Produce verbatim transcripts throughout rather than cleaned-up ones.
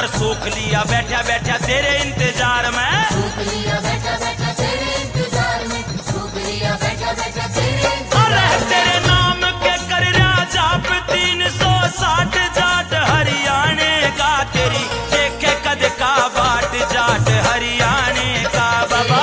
पर सूख लिया बैठा बैठा तेरे इंतजार में, सूख लिया बैठा बैठा तेरे इंतजार में, सूख लिया बैठा बैठा तेरे अरे तेरे नाम के कर राजा पे तीन सौ साठ जाट हरियाणे का, तेरी देखे कद का बाट जाट हरियाणे का बाबा।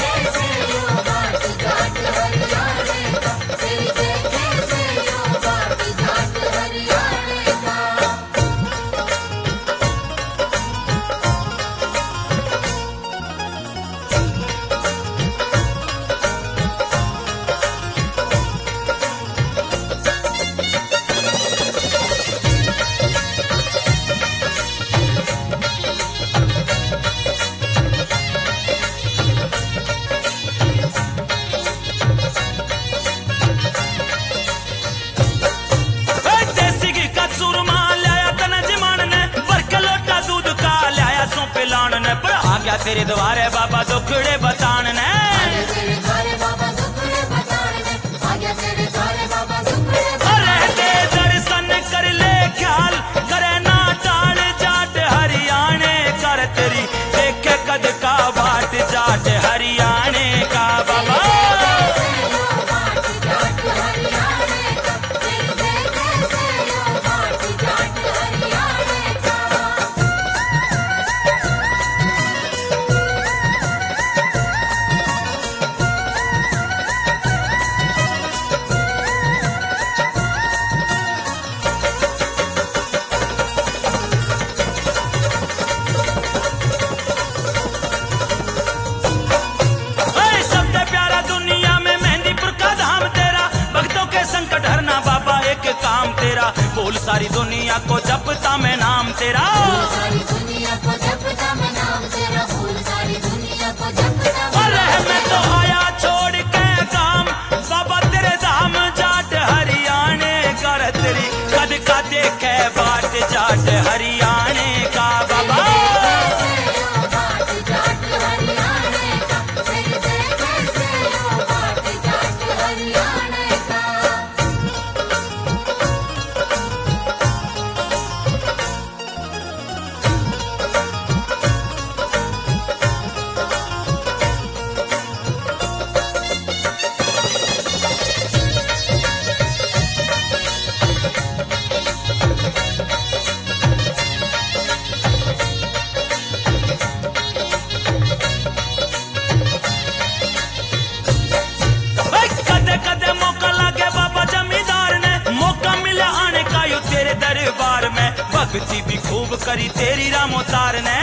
तेरे द्वारे बाबा दुखड़े बतान ने, अरे ते दर्शन कर ले ख्याल करे ना टाल जाट हरियाणे कर, तेरी देखे कद का बाट जाट हरियाणे का बाबा। काम तेरा बोल सारी दुनिया को जपता मैं नाम तेरा, सारी दुनिया को जपता मैं नाम तेरा, बोल सारी दुनिया को जपता मैं अरे मैं तो आया छोड़ के काम बाबा तेरे धाम जाट हरियाणे कर, तेरी कद का देखे बाट जाट हरियाणे का बाबा। भक्ति भी खूब करी तेरी रामोतार ने,